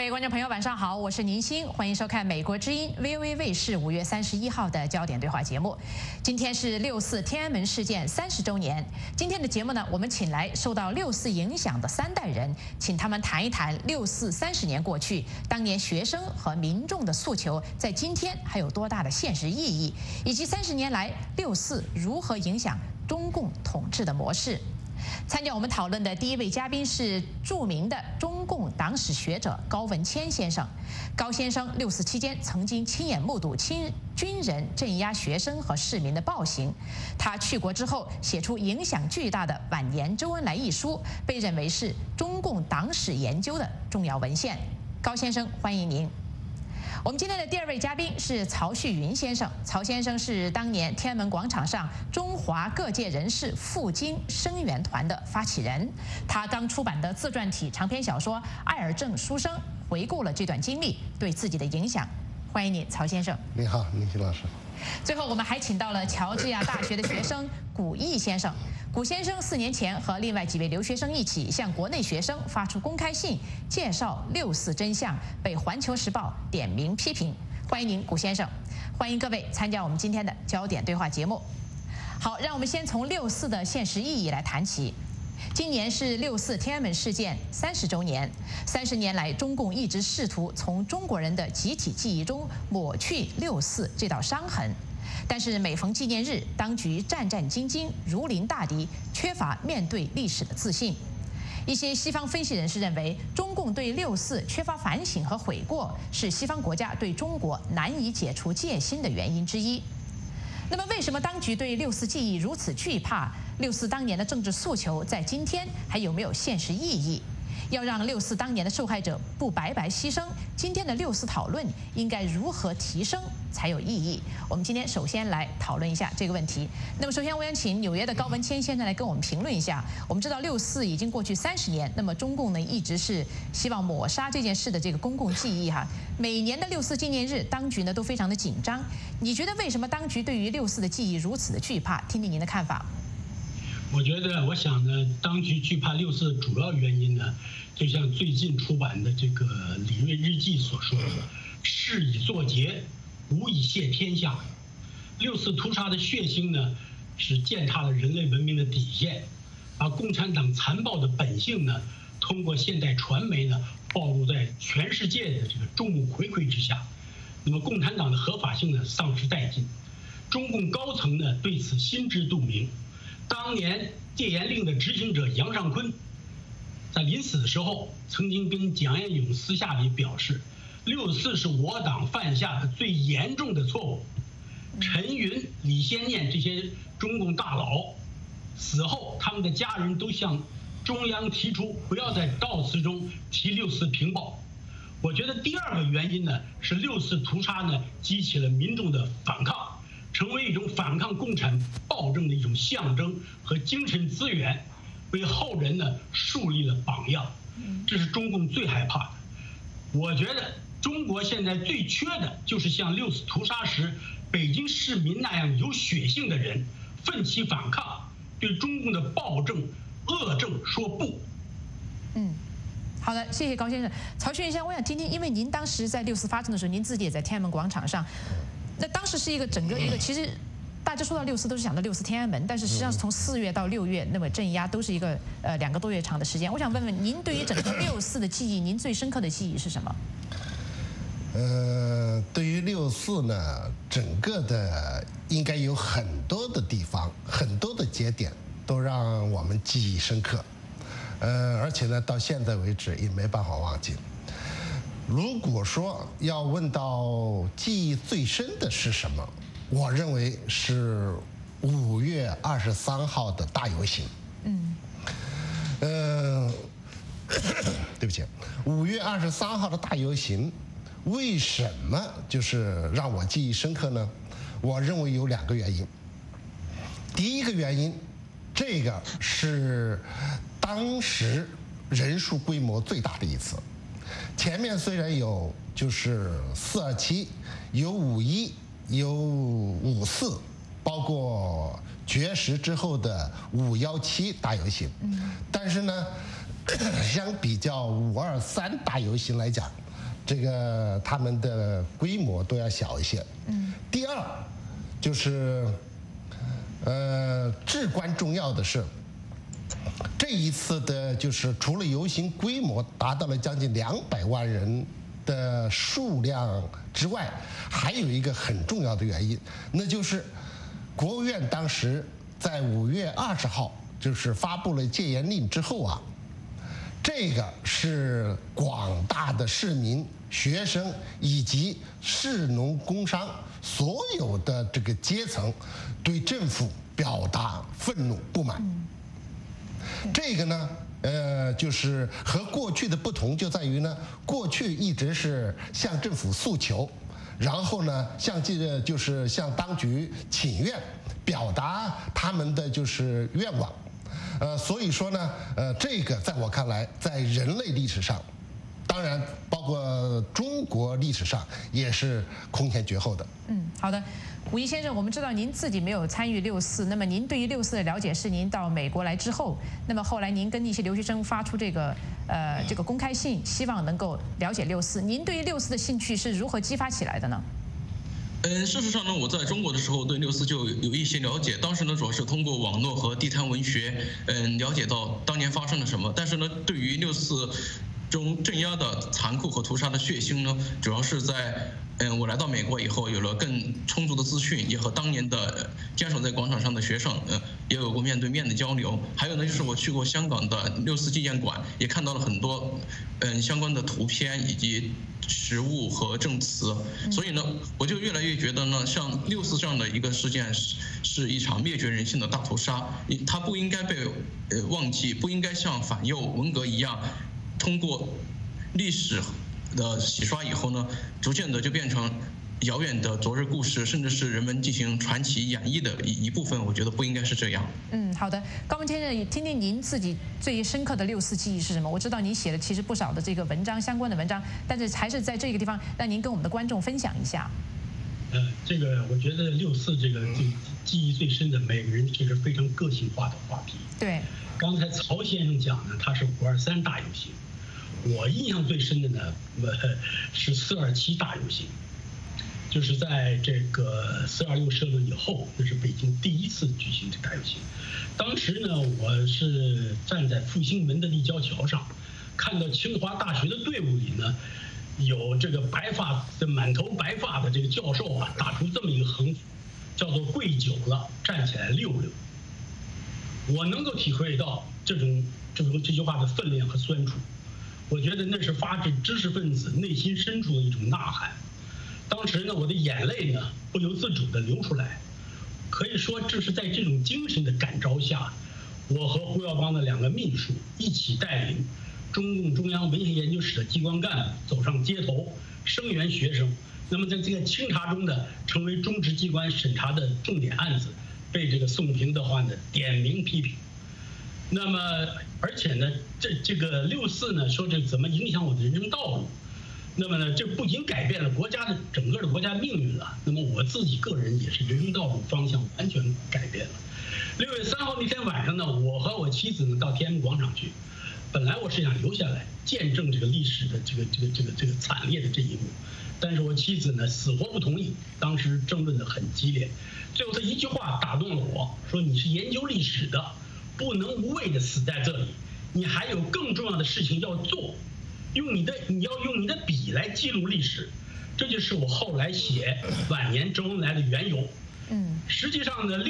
位观众朋友，晚上好，我是宁鑫，欢迎收看美国之音 VOA 卫视5月31号的焦点对话节目。今天是6·4天安门事件30周年。今天的节目呢，我们请来受到6·4影响的3代人，请他们谈一谈6·4 30年过去，当年学生和民众的诉求在今天还有多大的现实意义，以及30年来6·4如何影响中共统治的模式。参加我们讨论的第一位嘉宾是著名的中共党史学者高文谦先生。高先生6·4期间曾经亲眼目睹军人镇压学生和市民的暴行。他去国之后写出影响巨大的《晚年周恩来》一书，被认为是中共党史研究的重要文献。高先生，欢迎您。我们今天的第2位嘉宾是曹旭云先生。曹先生是当年天安门广场上中华各界人士赴京声援团的发起人。他刚出版的自传体长篇小说《艾尔正书生》回顾了这段经历对自己的影响。欢迎你，曹先生。 你好，宁鑫老师。 最后，我们还请到了乔治亚大学的学生古毅先生。古先生4年前和另外几位留学生一起向国内学生发出公开信，介绍6·4真相，被《环球时报》点名批评。欢迎您，古先生。欢迎各位参加我们今天的焦点对话节目。好，让我们先从6·4的现实意义来谈起。今年是6·4天安门事件30周年。30年来，中共一直试图从中国人的集体记忆中抹去6·4这道伤痕。但是每逢纪念日，当局战战兢兢，如临大敌，缺乏面对历史的自信。一些西方分析人士认为，中共对6·4缺乏反省和悔过，是西方国家对中国难以解除戒心的原因之一。那么，为什么当局对6·4记忆如此惧怕？6·4当年的政治诉求在今天还有没有现实意义？要让6·4当年的受害者不白白牺牲，今天的6·4讨论应该如何提升才有意义？我们今天首先来讨论一下这个问题。那么，首先我想请纽约的高文谦先生来跟我们评论一下。我们知道6·4已经过去30年，那么中共呢一直是希望抹杀这件事的这个公共记忆哈。每年的6·4纪念日，当局呢都非常的紧张。你觉得为什么当局对于6·4的记忆如此的惧怕？听听您的看法。 我想呢，当局惧怕6·4的主要原因呢，就像最近出版的这个李瑞日记所说的，事以作结，无以谢天下。6·4屠杀的血腥呢，是践踏了人类文明的底线，把共产党残暴的本性呢，通过现代传媒呢，暴露在全世界的这个众目睽睽之下。那么共产党的合法性呢，丧失殆尽。中共高层呢，对此心知肚明。当年戒严令的执行者杨尚昆，在临死的时候，曾经跟蒋彦勇私下里表示，6·4是我党犯下的最严重的错误。陈云、李先念这些中共大佬死后，他们的家人都向中央提出不要在悼词中提6·4平暴。我觉得第2个原因呢，是6·4屠杀呢激起了民众的反抗。成为一种反抗共产暴政的一种象征和精神资源，为后人呢树立了榜样。这是中共最害怕的。我觉得中国现在最缺的就是像6·4屠杀时北京市民那样有血性的人，奋起反抗，对中共的暴政恶政说不。 好的，谢谢高先生。曹旭云先生，我想听听，因为您当时在6·4发生的时候，您自己也在天安门广场上。那当时是一个整个一个，其实大家说到6·4都是想到6·4天安门，但是实际上是从4月到6月，那么镇压都是一个2个多月长的时间。我想问问您，对于整个6·4的记忆，您最深刻的记忆是什么？ 对于6·4呢，整个的应该有很多的地方，很多的节点都让我们记忆深刻，而且呢，到现在为止也没办法忘记。如果说要问到记忆最深的是什么，我认为是5月23号的大游行。对不起，5月23号的大游行，为什么就是让我记忆深刻呢？我认为有2个原因。第一个原因，这个是当时人数规模最大的一次。前面虽然有就是4·27，有5·1，有5·4，包括绝食之后的5·17大游行，但是呢，相比较5·23大游行来讲， 这个他们的规模都要小一些。第二，就是至关重要的是，这一次的就是除了游行规模达到了将近200万人的数量之外，还有一个很重要的原因，那就是国务院当时在5月20号就是发布了戒严令之后啊，这个是广大的市民、学生以及士农工商所有的这个阶层对政府表达愤怒不满。这个呢，就是和过去的不同就在于呢，过去一直是向政府诉求，然后呢，就是向当局请愿，表达他们的就是愿望。所以说呢，这个在我看来，在人类历史上，当然包括中国历史上也是空前绝后的。 好的，武义先生，我们知道您自己没有参与6·4，那么您对于6·4的了解是您到美国来之后，那么后来您跟一些留学生发出这个公开信，希望能够了解6·4。您对于6·4的兴趣是如何激发起来的呢？ 事实上呢，我在中国的时候对6·4就有一些了解，当时呢主要是通过网络和地摊文学，了解到当年发生了什么。但是呢，对于6·4中镇压的残酷和屠杀的血腥呢，主要是在我来到美国以后，有了更充足的资讯，也和当年的坚守在广场上的学生也有过面对面的交流。还有呢，就是我去过香港的6·4纪念馆，也看到了很多相关的图片以及实物和证词。所以呢，我就越来越觉得呢，像6·4这样的一个事件是一场灭绝人性的大屠杀，它不应该被忘记，不应该像反右文革一样，通过历史的洗刷以后呢，逐渐的就变成遥远的昨日故事，甚至是人们进行传奇演绎的一部分。我觉得不应该是这样。 好的，高文先生，听听您自己最深刻的6·4记忆是什么？我知道您写了其实不少的这个文章，相关的文章，但是还是在这个地方让您跟我们的观众分享一下。 这个我觉得6·4这个记忆最深的，每个人这是非常个性化的话题。 对， 刚才曹先生讲呢，他是5·23大游行。我印象最深的呢，是4·27大游行，就是在这个4·26社论以后，那是北京第一次举行这大游行。当时呢，我是站在复兴门的立交桥上，看到清华大学的队伍里呢，有这个满头白发的这个教授啊，打出这么一个横幅，叫做"跪久了，站起来溜溜"。我能够体会到这句话的分量和酸楚。我觉得那是发自知识分子内心深处的一种呐喊。当时呢，我的眼泪呢不由自主地流出来。可以说，这是在这种精神的感召下，我和胡耀邦的2个秘书一起带领中共中央文学研究室的机关干部走上街头，声援学生。那么在这个清查中呢，成为中执机关审查的重点案子，被这个宋平的话呢点名批评。那么，而且呢，这个6·4呢，说这怎么影响我的人生道路？那么呢，这不仅改变了整个的国家命运了，那么我自己个人也是人生道路方向完全改变了。6月3号那天晚上呢，我和我妻子呢到天安门广场去，本来我是想留下来见证这个历史的这个惨烈的这一幕，但是我妻子呢死活不同意，当时争论得很激烈，最后他一句话打动了我，说你是研究历史的，不能无谓的死在这里，你还有更重要的事情要做，你要用你的笔来记录历史，这就是我后来写晚年周恩来的缘由。实际上呢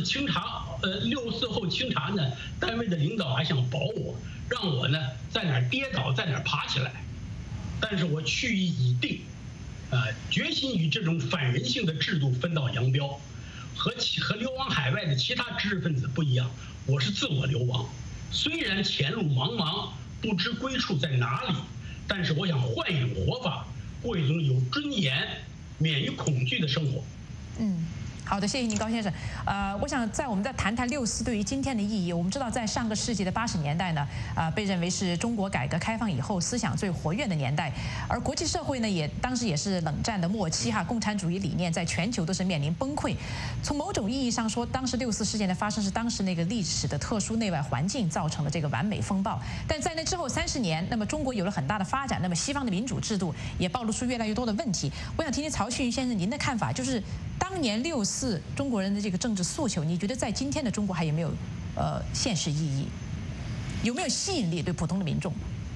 ，6·4后清查呢，单位的领导还想保我，让我呢在哪儿跌倒在哪儿爬起来，但是我去意已定，决心与这种反人性的制度分道扬镳。和流亡海外的其他知识分子不一样，我是自我流亡，虽然前路茫茫，不知归处在哪里，但是我想换一种活法，过一种有尊严、免于恐惧的生活。 好的，谢谢您，高先生。我想我们再谈谈6·4对于今天的意义。我们知道，在上个世纪的80年代呢，被认为是中国改革开放以后思想最活跃的年代，而国际社会呢，当时也是冷战的末期哈，共产主义理念在全球都是面临崩溃。从某种意义上说，当时6·4事件的发生是当时那个历史的特殊内外环境造成的这个完美风暴。但在那之后30年，那么中国有了很大的发展，那么西方的民主制度也暴露出越来越多的问题。我想听听曹旭先生您的看法，就是当年6·4中国人的这个政治诉求，你觉得在今天的中国还有没有现实意义？有没有吸引力对普通的民众？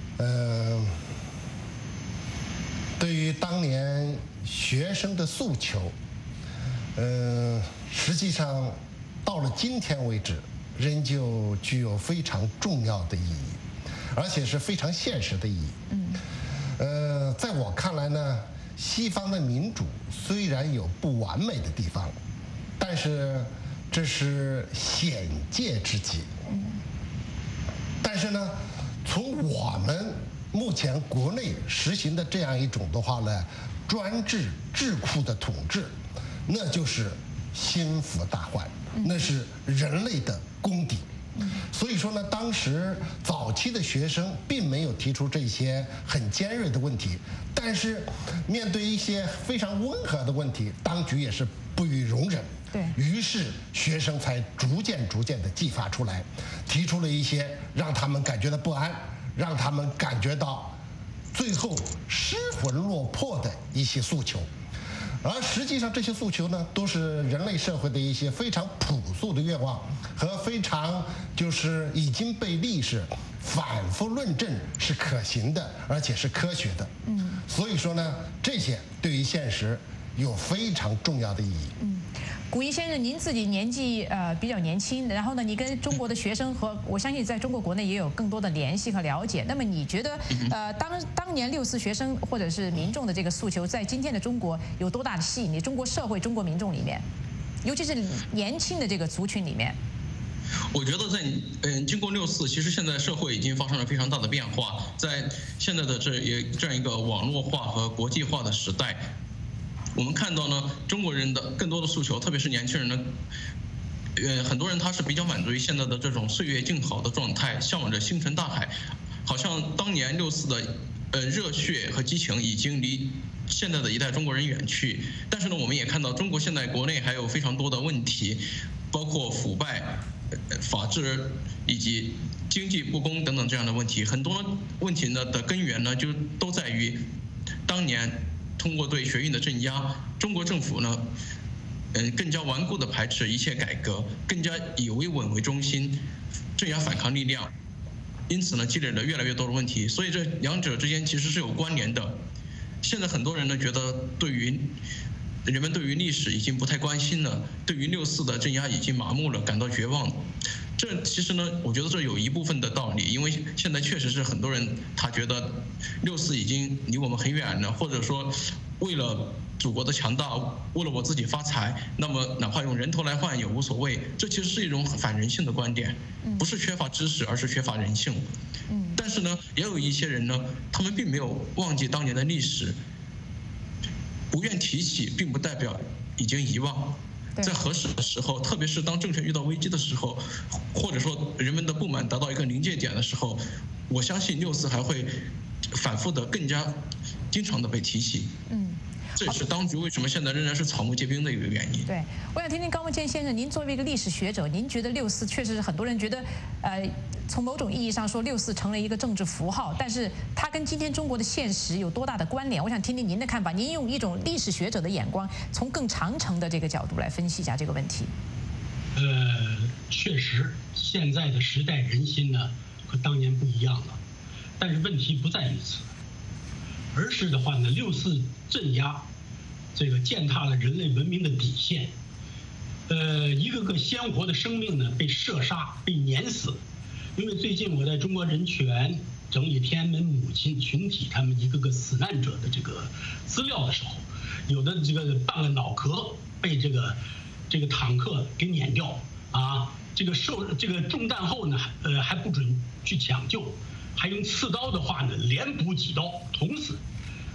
对于当年学生的诉求，实际上到了今天为止，仍旧具有非常重要的意义，而且是非常现实的意义。在我看来呢，西方的民主虽然有不完美的地方，但是这是险界之计。但是呢，从我们目前国内实行的这样一种的话呢，专制智库的统治，那就是心腹大患，那是人类的公敌。所以说呢，当时早期的学生并没有提出这些很尖锐的问题，但是面对一些非常温和的问题，当局也是不予容忍。于是学生才逐渐的激发出来，提出了一些让他们感觉到不安，让他们感觉到最后失魂落魄的一些诉求。而实际上这些诉求呢，都是人类社会的一些非常朴素的愿望，和非常就是已经被历史反复论证是可行的，而且是科学的。所以说呢，这些对于现实有非常重要的意义。 古一先生，您自己年纪比较年轻，然后呢，你跟中国的学生和我相信在中国国内也有更多的联系和了解。那么你觉得当年6·4学生或者是民众的这个诉求，在今天的中国有多大的吸引力？中国社会、中国民众里面，尤其是年轻的这个族群里面。 我觉得经过6·4，其实现在社会已经发生了非常大的变化。在现在的这样一个网络化和国际化的时代，我们看到呢，中国人的更多的诉求，特别是年轻人呢，很多人他是比较满足于现在的这种岁月静好的状态，向往着星辰大海，好像当年6·4的热血和激情已经离现在的一代中国人远去。但是呢，我们也看到中国现在国内还有非常多的问题，包括腐败、法治以及经济不公等等这样的问题。很多问题呢的根源呢，就都在于当年通过对学运的镇压，中国政府呢，更加顽固地排斥一切改革，更加以维稳为中心，镇压反抗力量，因此呢，积累了越来越多的问题。所以这两者之间其实是有关联的。现在很多人呢觉得人们对于历史已经不太关心了，对于6·4的镇压已经麻木了，感到绝望。这其实呢，我觉得这有一部分的道理，因为现在确实是很多人他觉得6·4已经离我们很远了，或者说为了祖国的强大，为了我自己发财，那么哪怕用人头来换也无所谓。这其实是一种反人性的观点，不是缺乏知识，而是缺乏人性。但是呢，也有一些人呢，他们并没有忘记当年的历史，不愿提起，并不代表已经遗忘。在合适的时候，特别是当政权遇到危机的时候，或者说人们的不满达到一个临界点的时候，我相信6·4还会反复的、更加经常的被提起。这也是当局为什么现在仍然是草木皆兵的一个原因。 对，我想听听高文健先生，您作为一个历史学者，您觉得6·4确实是很多人觉得，从某种意义上说，6·4成了一个政治符号，但是它跟今天中国的现实有多大的关联？我想听听您的看法。您用一种历史学者的眼光，从更长程的这个角度来分析一下这个问题。 确实，现在的时代人心呢和当年不一样了，但是问题不在于此，而是的话呢，6·4镇压，这个践踏了人类文明的底线，一个个鲜活的生命呢被射杀、被碾死。因为最近我在中国人权整理天安门母亲群体他们一个个死难者的这个资料的时候，有的这个半个脑壳被这个坦克给碾掉啊，这个中弹后呢，还不准去抢救，还用刺刀的话呢连补几刀捅死。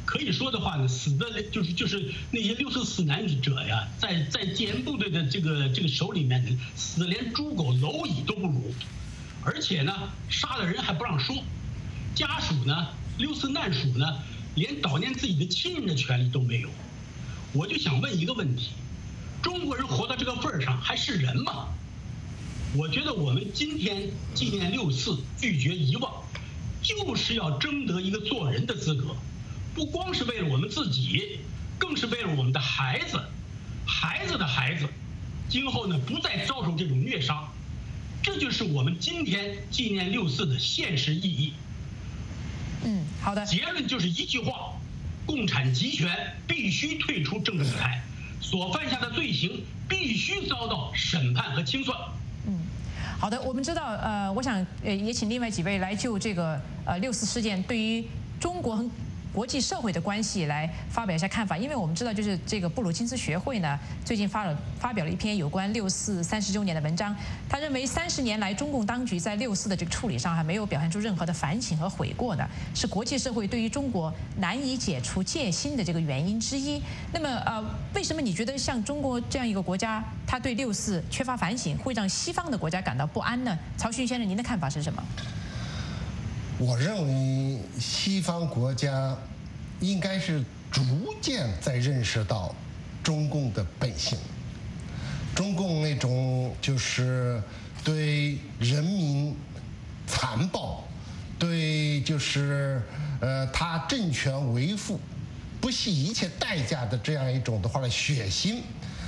可以说的话呢，死的就是那些6四死难者呀，在戒严部队的这个手里面呢，死的连猪狗蝼蚁都不如，而且呢，杀了人还不让说，家属呢，6四难属呢，连悼念自己的亲人的权利都没有。我就想问一个问题：中国人活到这个份儿上还是人吗？我觉得我们今天纪念6四，拒绝遗忘，就是要争得一个做人的资格。不光是为了我们自己，更是为了我们的孩子，孩子的孩子，今后呢不再遭受这种虐杀，这就是我们今天纪念6四的现实意义。 好的。 结论就是一句话：共产集权必须退出政治舞台，所犯下的罪行必须遭到审判和清算。 好的，我们知道，我想也请另外几位来就这个6四事件对于中国和国际社会的关系来发表一下看法，因为我们知道，就是这个布鲁金斯学会呢，最近发表了一篇有关6四30周年的文章。他认为30年来，中共当局在6四的这个处理上还没有表现出任何的反省和悔过的，是国际社会对于中国难以解除戒心的这个原因之一。那么为什么你觉得像中国这样一个国家，他对6四缺乏反省，会让西方的国家感到不安呢？曹勋先生，您的看法是什么？ 我认为西方国家应该是逐渐在认识到中共的本性，中共那种就是对人民残暴，对就是他政权维护不惜一切代价的这样一种的话呢血腥，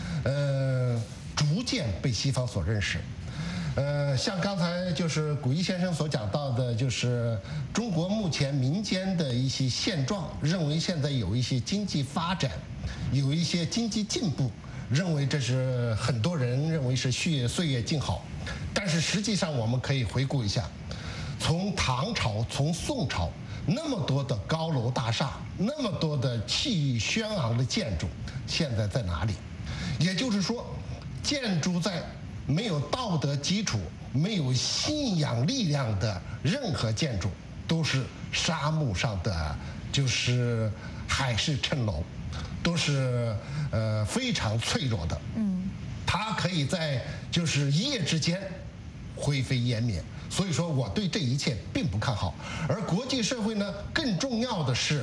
逐渐被西方所认识。像刚才就是古一先生所讲到的，就是中国目前民间的一些现状，认为现在有一些经济发展，有一些经济进步，认为这是很多人认为是岁月静好。但是实际上我们可以回顾一下，从唐朝、从宋朝，那么多的高楼大厦，那么多的气宇轩昂的建筑，现在在哪里？也就是说，建筑在没有道德基础、没有信仰力量的任何建筑，都是沙漠上的，就是海市蜃楼，都是非常脆弱的。它可以在就是一夜之间灰飞烟灭。所以说，我对这一切并不看好。而国际社会呢，更重要的是，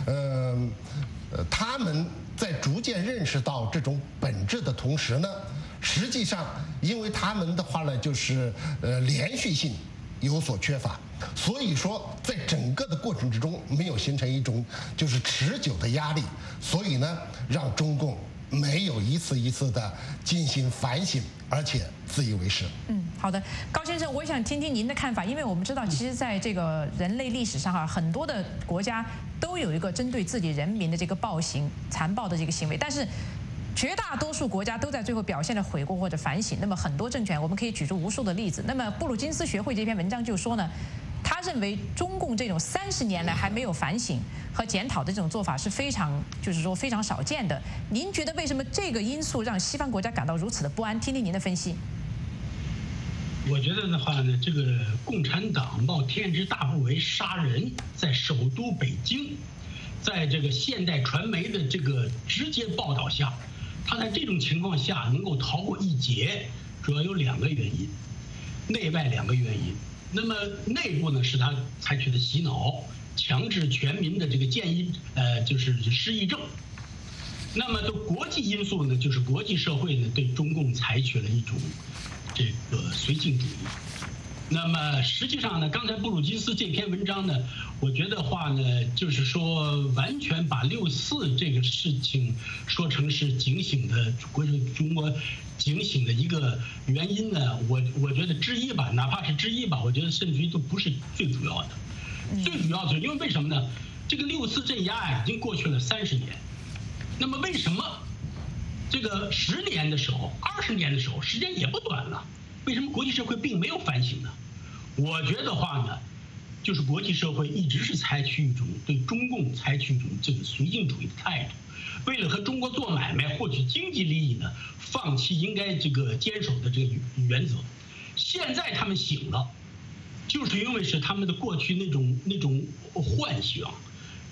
他们在逐渐认识到这种本质的同时呢，实际上，因为他们的话呢，就是连续性有所缺乏，所以说在整个的过程之中没有形成一种就是持久的压力，所以呢，让中共没有一次一次的进行反省，而且自以为是。 好的，高先生，我想听听您的看法，因为我们知道，其实在这个人类历史上很多的国家都有一个针对自己人民的这个暴行、残暴的这个行为，但是绝大多数国家都在最后表现了悔过或者反省。那么很多政权，我们可以举出无数的例子。那么布鲁金斯学会这篇文章就说呢，他认为中共这种30年来还没有反省和检讨的这种做法是非常，就是说非常少见的。您觉得为什么这个因素让西方国家感到如此的不安？听听您的分析。 我觉得的话呢，这个共产党冒天之大不韪杀人，在首都北京，在这个现代传媒的这个直接报道下，他在这种情况下能够逃过一劫，主要有2个原因，内外2个原因。那么内部呢，是他采取的洗脑、强制全民的这个建议，就是失忆症。那么的国际因素呢，就是国际社会呢对中共采取了一种这个绥靖主义。那么实际上呢，刚才布鲁金斯这篇文章呢，我觉得话呢，就是说完全把6四这个事情说成是警醒的中国警醒的一个原因呢，我觉得之一吧，哪怕是之一吧，我觉得甚至于都不是最主要的。最主要的是因为什么呢？这个6四镇压已经过去了30年，那么为什么这个10年的时候、20年的时候，时间也不短了，为什么国际社会并没有反省呢？我觉得话呢，就是国际社会一直是采取一种对中共采取一种这个绥靖主义的态度，为了和中国做买卖、获取经济利益呢，放弃应该这个坚守的这个原则。现在他们醒了，就是因为是他们的过去那种幻想，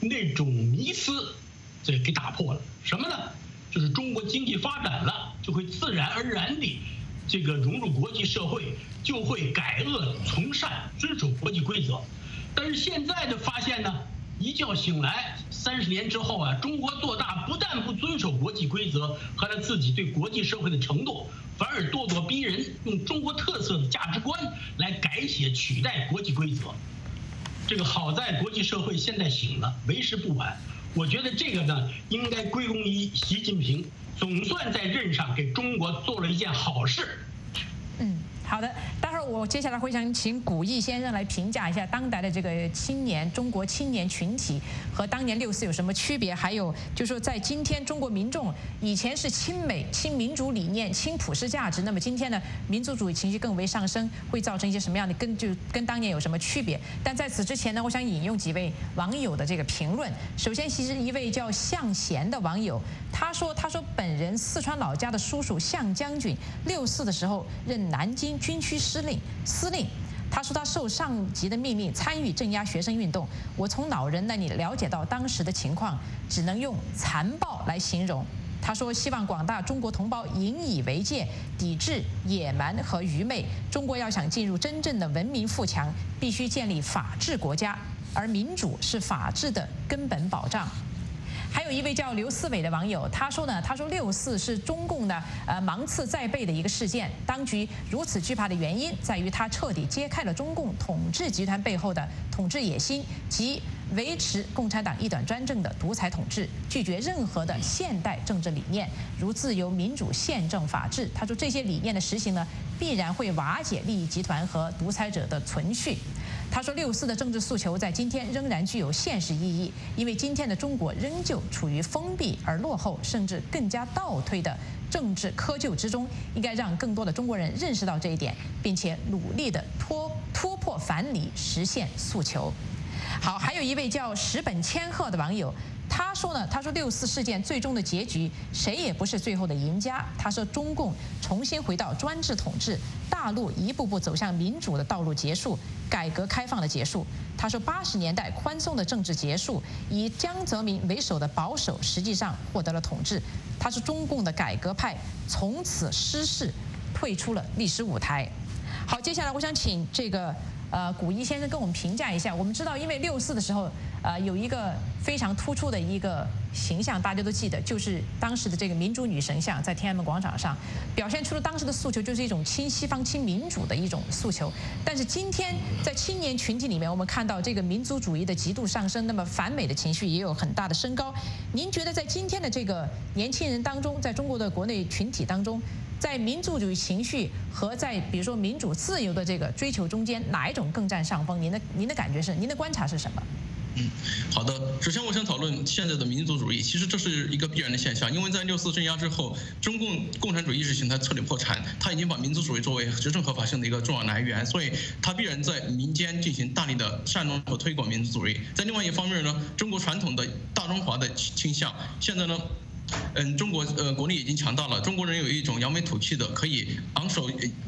那种迷思，这给打破了。什么呢？就是中国经济发展了，就会自然而然地这个融入国际社会，就会改恶从善，遵守国际规则。但是现在的发现呢，一觉醒来，30年之后啊，中国做大不但不遵守国际规则和他自己对国际社会的承诺，反而咄咄逼人，用中国特色的价值观来改写取代国际规则。这个好在国际社会现在醒了，为时不晚。我觉得这个呢，应该归功于习近平，总算在任上给中国做了一件好事。 好的，待会儿我接下来会想请古义先生来评价一下当代的这个青年，中国青年群体和当年6·4有什么区别？还有就是说，在今天中国民众以前是亲美、亲民主理念、亲普世价值，那么今天呢，民族主义情绪更为上升，会造成一些什么样的跟当年有什么区别？但在此之前呢，我想引用几位网友的这个评论。首先，其实一位叫向贤的网友，他说本人四川老家的叔叔向将军6·4的时候任南京军区司令。他说他受上级的命令参与镇压学生运动，我从老人那里了解到当时的情况，只能用残暴来形容。他说希望广大中国同胞引以为戒，抵制野蛮和愚昧。中国要想进入真正的文明富强，必须建立法治国家，而民主是法治的根本保障。还有一位叫刘思伟的网友，他说6·4是中共的芒刺在背的一个事件，当局如此惧怕的原因在于它彻底揭开了中共统治集团背后的统治野心及维持共产党一党专政的独裁统治，拒绝任何的现代政治理念，如自由、民主、宪政、法治。他说这些理念的实行呢，必然会瓦解利益集团和独裁者的存续。他说6·4的政治诉求在今天仍然具有现实意义，因为今天的中国仍旧处于封闭而落后，甚至更加倒退的政治窠臼之中。应该让更多的中国人认识到这一点，并且努力地突破藩篱，实现诉求。好，还有一位叫石本千鹤的网友，他说6·4事件最终的结局，谁也不是最后的赢家。他说中共重新回到专制统治，大陆一步步走向民主的道路结束，改革开放的结束。他说80年代宽松的政治结束，以江泽民为首的保守实际上获得了统治。他说中共的改革派从此失势，退出了历史舞台。好，接下来我想请这个古一先生跟我们评价一下。我们知道，因为6·4的时候，有一个非常突出的一个形象，大家都记得，就是当时的这个民主女神像在天安门广场上，表现出了当时的诉求，就是一种亲西方、亲民主的一种诉求。但是今天在青年群体里面，我们看到这个民族主义的极度上升，那么反美的情绪也有很大的升高。您觉得在今天的这个年轻人当中，在中国的国内群体当中，在民族主义情绪和在比如说民主自由的这个追求中间，哪一种更占上风？您的感觉是，您的观察是什么？ 好的。首先，我想讨论现在的民族主义。其实这是一个必然的现象，因为在6·4镇压之后，中共共产主义意识形态彻底破产，它已经把民族主义作为执政合法性的一个重要来源，所以它必然在民间进行大力的煽动和推广民族主义。在另外一方面呢，中国传统的大中华的倾向，现在呢，中国国力已经强大了，中国人有一种扬眉吐气的，可以昂首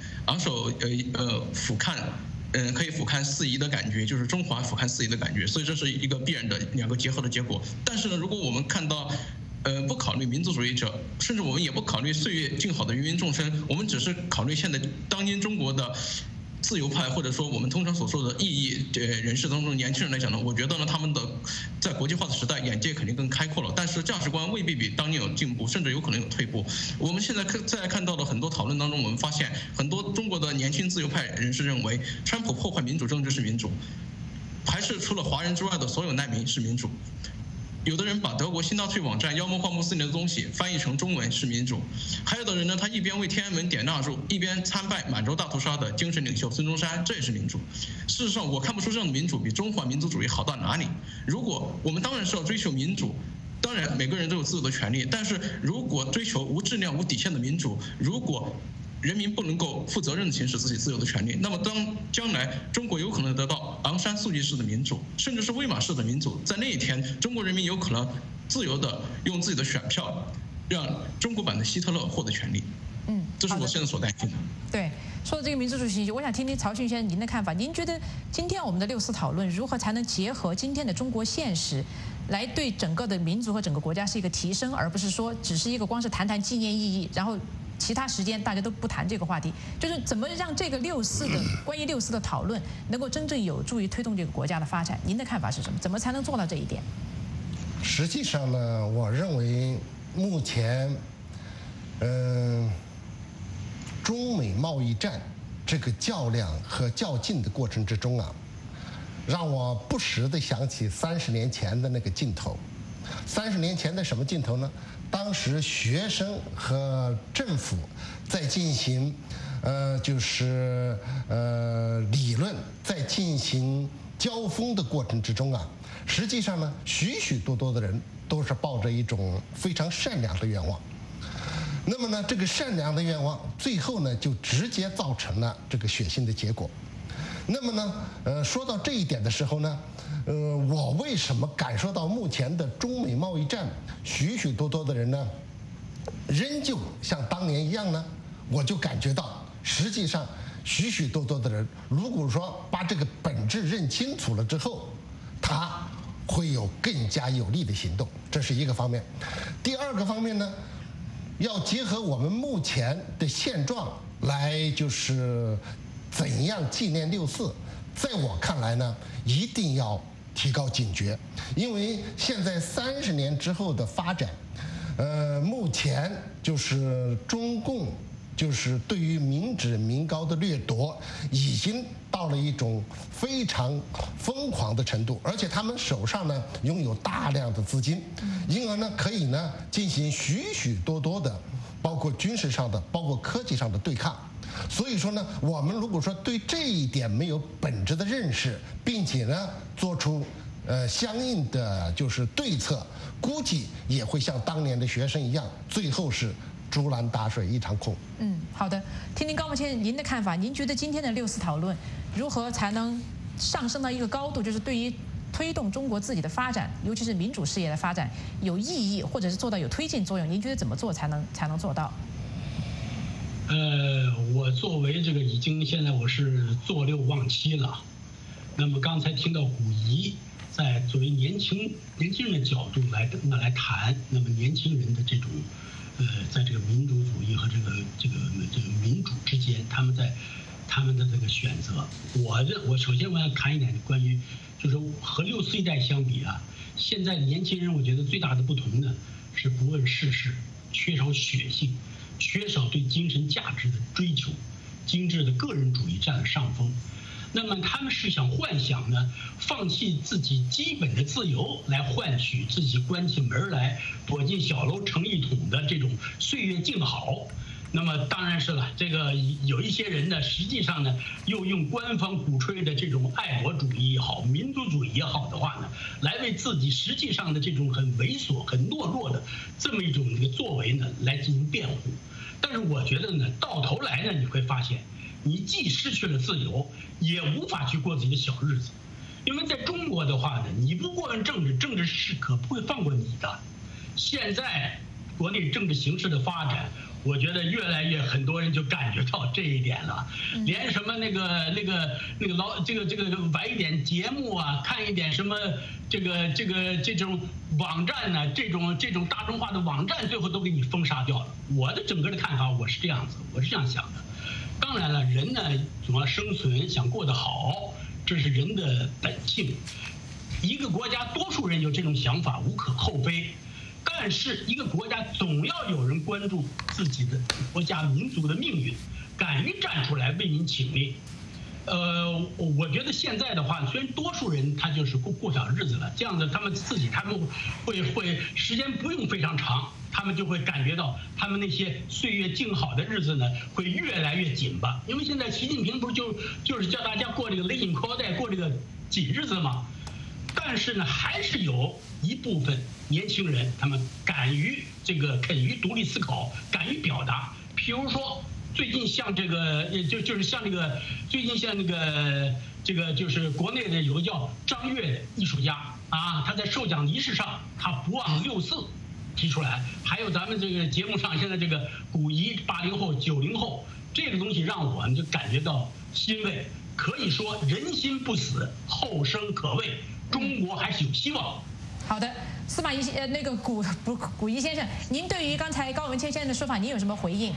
俯瞰。可以俯瞰四夷的感觉，就是中华俯瞰四夷的感觉，所以这是一个必然的两个结合的结果。但是呢，如果我们看到，不考虑民族主义者，甚至我们也不考虑岁月静好的芸芸众生，我们只是考虑现在当今中国的自由派，或者说我们通常所说的异议人士当中年轻人来讲呢，我觉得呢，他们的在国际化的时代眼界肯定更开阔了，但是价值观未必比当年有进步，甚至有可能有退步。我们现在看到的很多讨论当中，我们发现很多中国的年轻自由派人士认为，川普破坏民主政治是民主，还是除了华人之外的所有难民是民主。有的人把德国新纳粹网站妖魔化穆斯林的东西翻译成中文是民主，还有的人呢，他一边为天安门点蜡烛，一边参拜满洲大屠杀的精神领袖孙中山，这也是民主。事实上，我看不出这样的民主比中华民族主义好到哪里。如果我们当然是要追求民主，当然每个人都有自由的权利，但是如果追求无质量、无底线的民主，如果人民不能够负责任地行使自己自由的权利，那么将来中国有可能得到昂山素季式的民主，甚至是魏玛式的民主。在那一天，中国人民有可能自由地用自己的选票，让中国版的希特勒获得权利。这是我现在所担心的。 对，说到这个民族主义，我想听听曹迅先生您的看法。您觉得今天我们的6·4讨论如何才能结合今天的中国现实， 来对整个的民族和整个国家是一个提升，而不是说只是一个光是谈纪念意义，然后其他时间大家都不谈这个话题。就是怎么让这个关于六四的讨论能够真正有助于推动这个国家的发展？您的看法是什么？怎么才能做到这一点？ 实际上呢，我认为目前，中美贸易战这个较量和较劲的过程之中啊，让我不时地想起30年前的那个镜头。30年前的什么镜头呢？当时学生和政府在进行，理论在进行交锋的过程之中啊，实际上呢，许许多多的人都是抱着一种非常善良的愿望。那么呢，这个善良的愿望最后呢，就直接造成了这个血腥的结果。那么呢，说到这一点的时候呢，我为什么感受到目前的中美贸易战，许许多多的人呢，仍旧像当年一样呢？我就感觉到，实际上许许多多的人，如果说把这个本质认清楚了之后，他会有更加有力的行动，这是一个方面。第二个方面呢，要结合我们目前的现状来，就是怎样纪念6·4。在我看来呢，一定要提高警觉，因为现在30年之后的发展，目前就是中共就是对于民脂民膏的掠夺，已经到了一种非常疯狂的程度，而且他们手上呢拥有大量的资金，因而呢可以呢进行许许多多的，包括军事上的，包括科技上的对抗。所以说呢，我们如果说对这一点没有本质的认识，并且呢做出相应的就是对策，估计也会像当年的学生一样，最后是竹篮打水一场空。 好的，听听高木先生您的看法。您觉得今天的6·4讨论如何才能上升到一个高度，就是对于推动中国自己的发展，尤其是民主事业的发展有意义，或者是做到有推进作用？您觉得怎么做才能做到？ 我作为这个现在我是做6忘7了。那么刚才听到古仪在作为年轻人的角度来谈，那么年轻人的这种在这个民主主义和这个民主之间，他们的这个选择，我首先我要谈一点关于，就是和6·4一代相比啊，现在的年轻人我觉得最大的不同呢是不问世事，缺少血性，缺少对精神价值的追求，精致的个人主义占了上风。那么他们是想幻想呢，放弃自己基本的自由，来换取自己关起门来躲进小楼成一统的这种岁月静好。那么当然是了，这个有一些人呢，实际上呢，又用官方鼓吹的这种爱国主义也好，民族主义也好的话呢，来为自己实际上的这种很猥琐、很懦弱的这么一种作为呢，来进行辩护。但是我觉得呢，到头来呢，你会发现，你既失去了自由，也无法去过自己的小日子。因为在中国的话呢，你不过问政治，政治是可不会放过你的。现在国内政治形势的发展，我觉得越来越很多人就感觉到这一点了，连什么这个玩一点节目啊，看一点什么这种网站呢，这种大众化的网站，最后都给你封杀掉了。我的整个的看法，我是这样子，我是这样想的。当然了，人呢总要生存，想过得好，这是人的本性。一个国家多数人有这种想法，无可厚非。但是一个国家总要有人关注自己的国家民族的命运，敢于站出来为民请命。我觉得现在的话，虽然多数人他就是过小日子了，这样子他们会时间不用非常长，他们就会感觉到他们那些岁月静好的日子呢会越来越紧吧。因为现在习近平不是就是叫大家过这个勒紧裤带，过这个紧日子吗？但是呢，还是有一部分年轻人，他们肯于独立思考，敢于表达。譬如说，最近像这个，就是像这个，最近像这个就是国内的有个叫张悦的艺术家啊，他在授奖仪式上，他不忘6·4提出来。还有咱们这个节目上现在这个古仪80后、90后，这个东西让我就感觉到欣慰。可以说人心不死，后生可畏。中国还是有希望。 好的，司马懿那个古一先生，您对于刚才高文谦先生的说法，您有什么回应？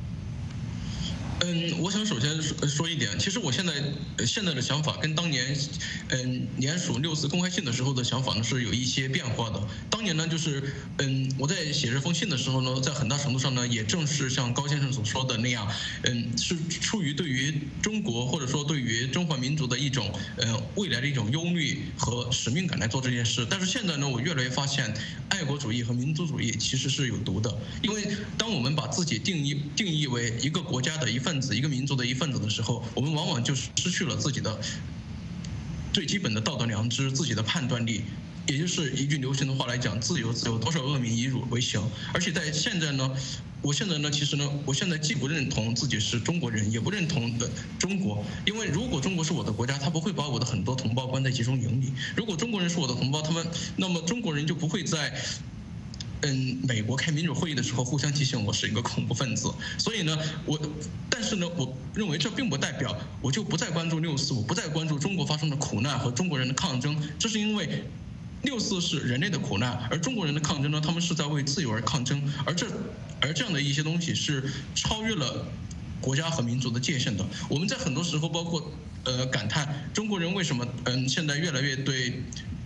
我想首先说一点，其实我现在的想法跟当年联署6·4公开信的时候的想法呢是有一些变化的。当年呢就是我在写这封信的时候呢，在很大程度上呢，也正是像高先生所说的那样，是出于对于中国或者说对于中华民族的一种未来的一种忧虑和使命感来做这件事。但是现在呢，我越来越发现，爱国主义和民族主义其实是有毒的，因为当我们把自己定义为一个国家的一份子、一个民族的一份子的时候，我们往往就失去了自己的最基本的道德良知、自己的判断力。也就是一句流行的话来讲，自由，多少恶民以辱为行。而且在现在呢，我现在既不认同自己是中国人，也不认同中国，因为如果中国是我的国家，他不会把我的很多同胞关在集中营里。如果中国人是我的同胞，那么中国人就不会在美国开民主会议的时候互相提醒我是一个恐怖分子。所以呢，但是呢，我认为这并不代表我就不再关注6·4，我不再关注中国发生的苦难和中国人的抗争。这是因为6·4是人类的苦难，而中国人的抗争呢，他们是在为自由而抗争，而这样的一些东西是超越了国家和民族的界限的。我们在很多时候包括感叹中国人为什么现在越来越对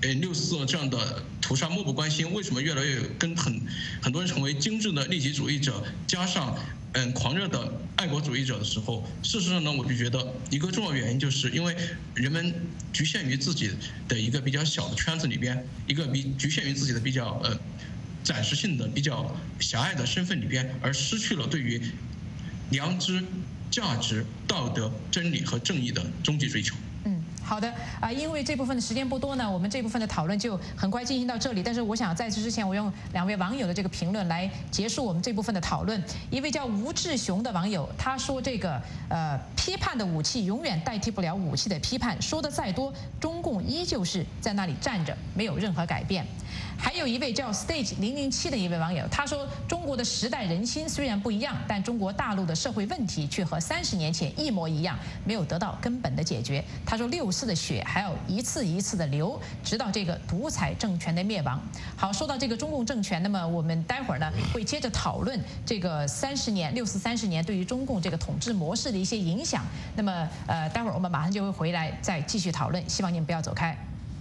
6·4这样的屠杀漠不关心，为什么越来越跟很多人成为精致的利己主义者，加上狂热的爱国主义者的时候，事实上呢，我就觉得一个重要原因就是因为人们局限于自己的一个比较小的圈子里边，一个局限于自己的比较暂时性的比较狭隘的身份里边，而失去了对于良知、价值、道德、真理和正义的终极追求。 好的因为这部分的时间不多呢，我们这部分的讨论就很快进行到这里。但是我想在这之前，我用2位网友的这个评论来结束我们这部分的讨论。一位叫吴志雄的网友，他说这个批判的武器永远代替不了武器的批判，说的再多，中共依旧是在那里站着，没有任何改变。还有一位叫 Stage 007的一位网友，他说中国的时代人心虽然不一样，但中国大陆的社会问题却和30年前一模一样，没有得到根本的解决。他说6·4的血还要一次一次的流，直到这个独裁政权的灭亡。好，说到这个中共政权，那么我们待会儿呢会接着讨论这个6·4 30年对于中共这个统治模式的一些影响。那么待会儿我们马上就会回来再继续讨论，希望您不要走开。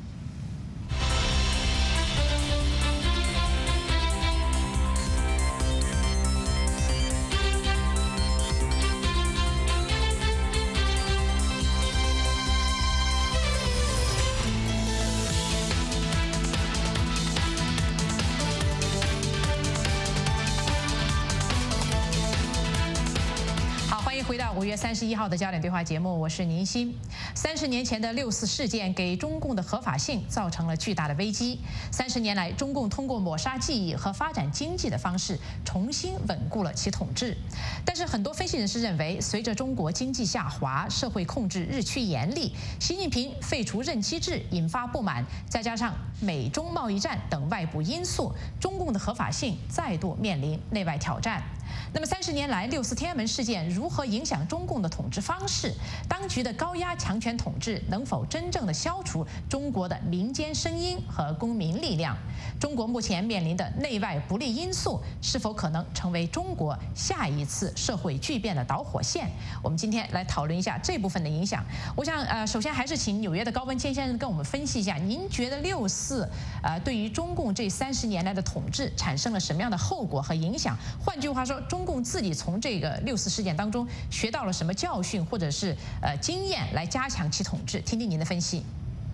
回到5月31号的焦点对话节目，我是宁鑫。30年前的6·4事件给中共的合法性造成了巨大的危机。30年来，中共通过抹杀记忆和发展经济的方式，重新稳固了其统治。但是，很多分析人士认为，随着中国经济下滑，社会控制日趋严厉，习近平废除任期制引发不满，再加上美中贸易战等外部因素，中共的合法性再度面临内外挑战。那么30年来，6·4天安门事件如何影响中共的统治方式？当局的高压强权统治能否真正的消除中国的民间声音和公民力量？中国目前面临的内外不利因素是否可能成为中国下一次社会巨变的导火线？我们今天来讨论一下这部分的影响。我想首先还是请纽约的高文谦先生跟我们分析一下，您觉得6·4对于中共这30年来的统治产生了什么样的后果和影响？换句话说，中共自己从这个6·4事件当中学到了什么教训或者是经验来加强其统治？听听您的分析。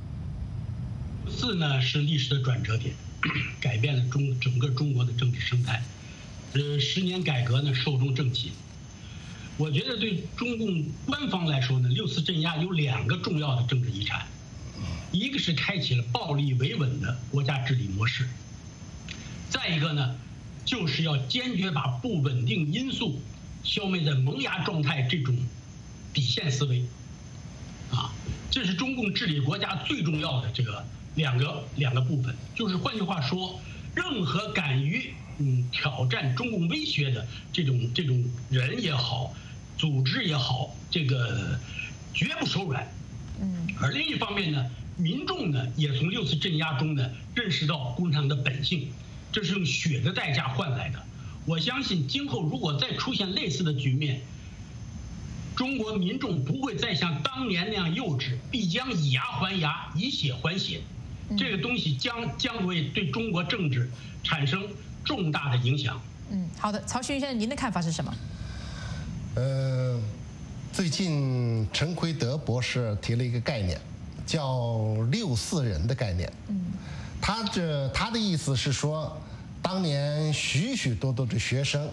6·4呢是历史的转折点，改变了整个中国的政治生态。10年改革呢寿终正寝。我觉得对中共官方来说呢，6·4镇压有2个重要的政治遗产，一个是开启了暴力维稳的国家治理模式，再一个呢，就是要坚决把不稳定因素消灭在萌芽状态这种底线思维，这是中共治理国家最重要的这个两个部分。就是换句话说，任何敢于挑战中共威胁的这种人也好，组织也好，这个绝不手软。而另一方面呢， 民众呢也从6次镇压中呢认识到共产党的本性，这是用血的代价换来的。我相信今后如果再出现类似的局面，中国民众不会再像当年那样幼稚，必将以牙还牙，以血还血。这个东西将会对中国政治产生重大的影响。 好的，曹勋先生，您的看法是什么？ 最近陈奎德博士提了一个概念，叫“64人”的概念。他的意思是说，当年许许多多的学生，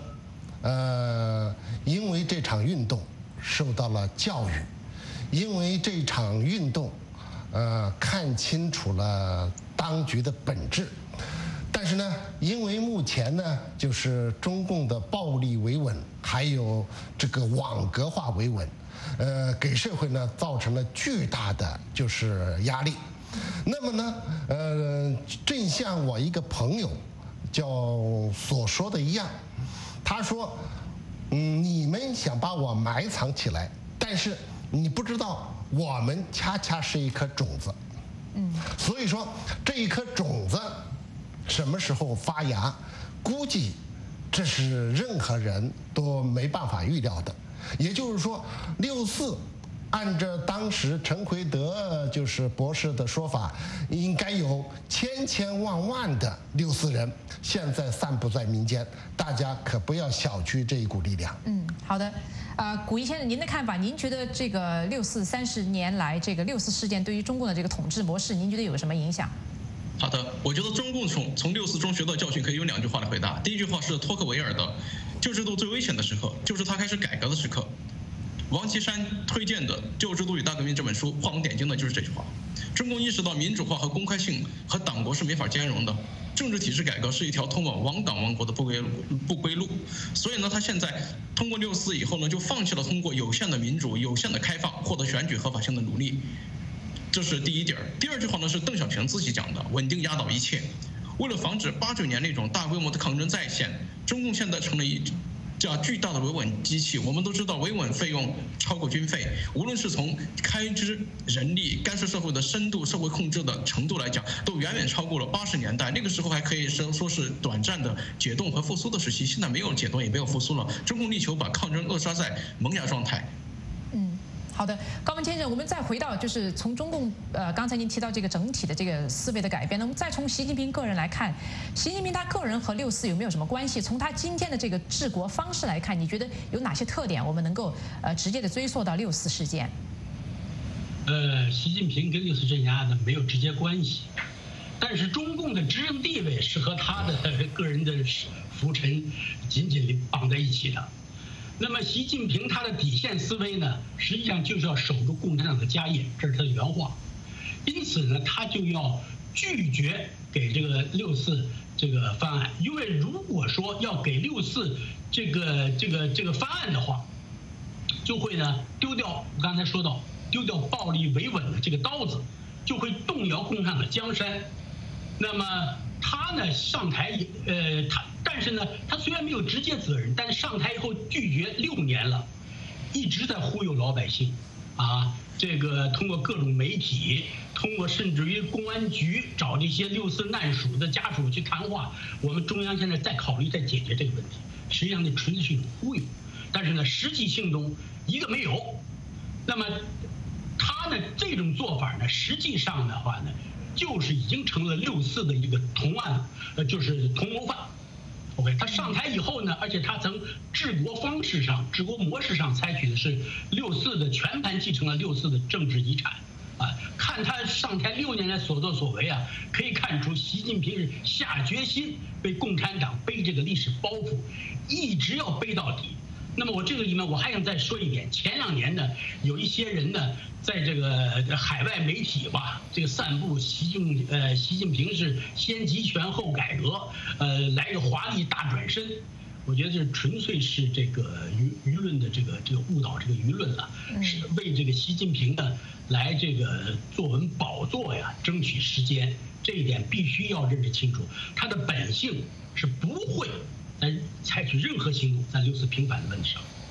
因为这场运动受到了教育，因为这场运动，看清楚了当局的本质。但是呢，因为目前呢，就是中共的暴力维稳，还有这个网格化维稳，给社会呢造成了巨大的就是压力。那么呢，正像我一个朋友所说的一样，他说，你们想把我埋藏起来，但是你不知道我们恰恰是一颗种子。所以说这一颗种子什么时候发芽，估计这是任何人都没办法预料的。也就是说，64按照当时陈奎德就是博士的说法，应该有千万的64人现在散布在民间，大家可不要小觑这一股力量。 好的，古一先生，您的看法？您觉得这个30年来这个6·4事件对于中共的这个统治模式，您觉得有什么影响？ 好的，我觉得中共从6·4中学到教训，可以用2句话来回答。第一句话是托克维尔的“旧制度最危险的时刻，就是他开始改革的时刻”。王岐山推荐的《旧制度与大革命》这本书画龙点睛的就是这句话。中共意识到民主化和公开性和党国是没法兼容的，政治体制改革是一条通往亡党亡国的不归路。所以呢，他现在通过6·4以后呢，就放弃了通过有限的民主、有限的开放获得选举合法性的努力。这是第一点。第二句话呢是邓小平自己讲的，稳定压倒一切。为了防止89年那种大规模的抗争再现，中共现在成了一架巨大的维稳机器。我们都知道，维稳费用超过军费，无论是从开支、人力、干涉社会的深度、社会控制的程度来讲，都远远超过了80年代。那个时候还可以说是短暂的解冻和复苏的时期，现在没有解冻，也没有复苏了。中共力求把抗争扼杀在萌芽状态。 好的，高文先生，我们再回到就是从中共刚才您提到这个整体的这个思维的改变，那么再从习近平个人来看，习近平他个人和6·4有没有什么关系？从他今天的这个治国方式来看，你觉得有哪些特点我们能够直接的追溯到6·4事件？ 习近平跟6·4镇压呢没有直接关系，但是中共的执政地位是和他的个人的浮沉紧紧地绑在一起的。那么习近平他的底线思维呢，实际上就是要守住共产党的家业，这是他的原话。因此呢，他就要拒绝给这个6·4这个方案，因为如果说要给6·4这个方案的话，就会呢丢掉我刚才说到丢掉暴力维稳的这个刀子，就会动摇共产党的江山。那么他呢上台但是呢，他虽然没有直接责任，但是上台以后拒绝6年了，一直在忽悠老百姓，这个通过各种媒体，通过甚至于公安局找这些6·4难属的家属去谈话。我们中央现在在考虑再解决这个问题，实际上那纯粹是一种忽悠，但是呢，实际行动一个没有。那么他呢这种做法呢，实际上的话呢，就是已经成了6·4的一个同案，就是同谋犯。OK， 他上台以后呢，而且他从治国模式上采取的是6·4的全盘继承了6·4的政治遗产，看他上台6年来所作所为可以看出习近平是下决心为共产党背这个历史包袱，一直要背到底。那么我这个里面我还想再说一点，前2年呢，有一些人呢，在这个海外媒体这个散布习近平是先集权后改革，来个华丽大转身。我觉得这纯粹是这个舆论的这个误导这个舆论了，是为这个习近平呢来这个坐稳宝座争取时间。这一点必须要认识清楚，他的本性是不会采取任何行动在6·4平反的问题上。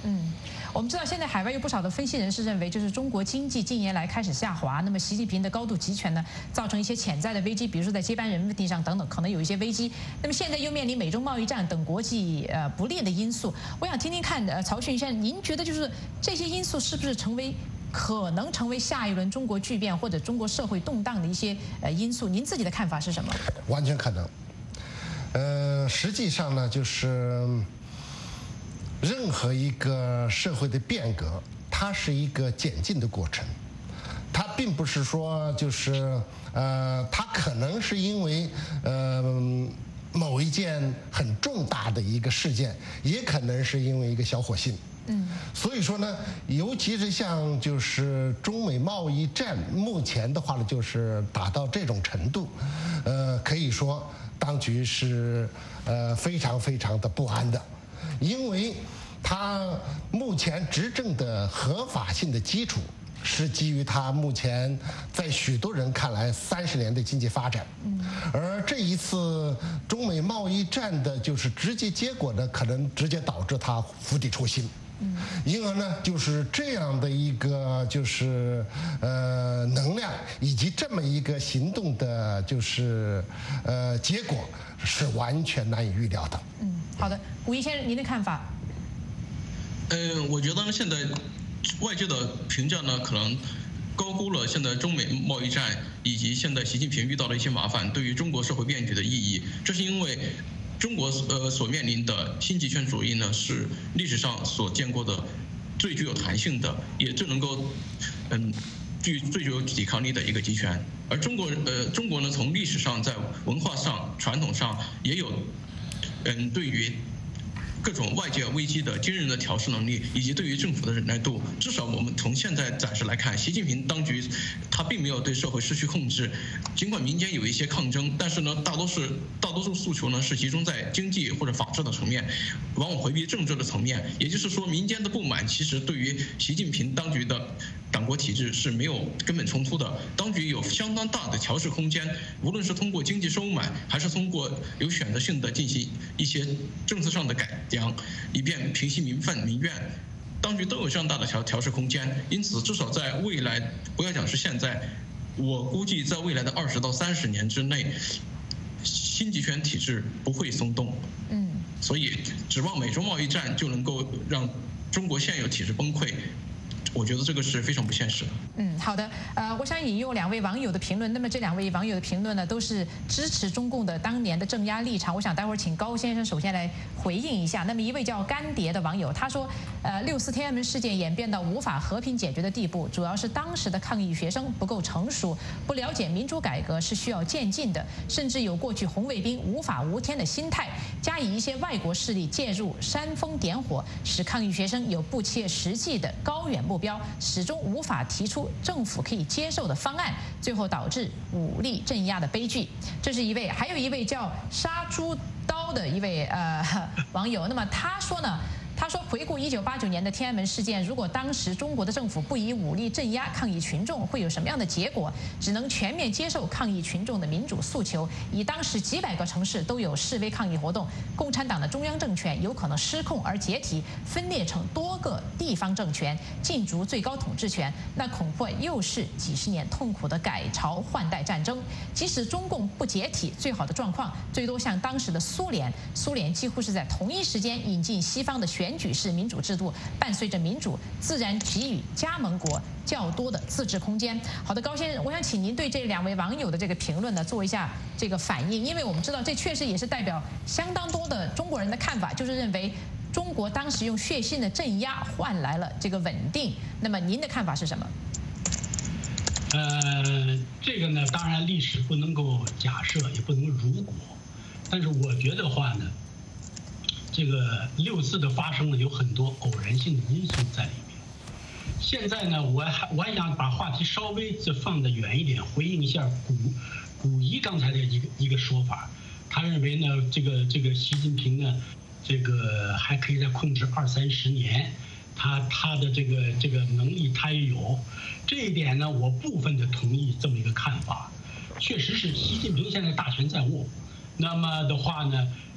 我们知道现在海外有不少的分析人士认为，就是中国经济近年来开始下滑，那么习近平的高度集权呢，造成一些潜在的危机，比如说在接班人问题上等等，可能有一些危机。那么现在又面临美中贸易战等国际不利的因素，我想听听看，曹迅先生，您觉得就是这些因素是不是可能成为下一轮中国巨变或者中国社会动荡的一些因素？您自己的看法是什么？ 完全可能。实际上呢，就是任何一个社会的变革，它是一个渐进的过程，它并不是说就是它可能是因为某一件很重大的一个事件，也可能是因为一个小火星。所以说呢，尤其是像就是中美贸易战，目前的话呢，就是达到这种程度，可以说当局是非常非常的不安的，因为它目前执政的合法性的基础是基于它目前在许多人看来30年的经济发展，而这一次中美贸易战的就是直接结果呢，可能直接导致它釜底抽薪。因而呢，就是这样的一个就是能量以及这么一个行动的，就是结果是完全难以预料的。 好的，古一先生，您的看法？ 我觉得呢，现在外界的评价呢，可能高估了现在中美贸易战以及现在习近平遇到的一些麻烦对于中国社会变局的意义。这是因为中国所面临的新极权主义呢，是历史上所见过的最具有弹性的，也最能够最具有抵抗力的一个集权。而中国呢，从历史上在文化上、传统上也有对于各种外界危机的惊人的调试能力，以及对于政府的忍耐度。至少我们从现在暂时来看，习近平当局他并没有对社会失去控制，尽管民间有一些抗争，但是呢，大多数诉求呢是集中在经济或者法治的层面，往往回避政治的层面。也就是说，民间的不满其实对于习近平当局的党国体制是没有根本冲突的，当局有相当大的调试空间，无论是通过经济收买，还是通过有选择性的进行一些政策上的改良，以便平息民愤民怨，当局都有这样大的调试空间。因此，至少在未来，不要讲是现在，我估计在未来的20到30年之内，新集权体制不会松动。所以指望美中贸易战就能够让中国现有体制崩溃，我觉得这个是非常不现实的。 好的，我想引用2位网友的评论。那么这2位网友的评论呢，都是支持中共的当年的镇压立场。我想待会儿请高先生首先来回应一下。那么一位叫干碟的网友，他说，6·4天安门事件演变到无法和平解决的地步，主要是当时的抗议学生不够成熟，不了解民主改革是需要渐进的，甚至有过去红卫兵无法无天的心态，加以一些外国势力介入煽风点火，使抗议学生有不切实际的高远目标，始终无法提出政府可以接受的方案，最后导致武力镇压的悲剧。这是一位，还有一位叫杀猪刀的一位网友。那么他说呢，他说，回顾1989年的天安门事件，如果当时中国的政府不以武力镇压抗议群众，会有什么样的结果？只能全面接受抗议群众的民主诉求。以当时几百个城市都有示威抗议活动，共产党的中央政权有可能失控而解体，分裂成多个地方政权，竞逐最高统治权，那恐怕又是几十年痛苦的改朝换代战争。即使中共不解体，最好的状况最多像当时的苏联几乎是在同一时间引进西方的选举式民主制度，伴随着民主，自然给予加盟国较多的自治空间。好的，高先生，我想请您对这2位网友的这个评论呢做一下这个反应，因为我们知道这确实也是代表相当多的中国人的看法，就是认为中国当时用血腥的镇压换来了这个稳定。那么您的看法是什么？ 这个呢，当然历史不能够假设，也不能如果，但是我觉得话呢，这个6·4的发生呢，有很多偶然性的因素在里面。现在呢，我还想把话题稍微放得远一点，回应一下古一刚才的一个说法。他认为呢，这个习近平呢，这个还可以再控制20-30年，他的这个能力他也有。这一点呢，我部分的同意这么一个看法。确实是习近平现在大权在握，那么的话呢，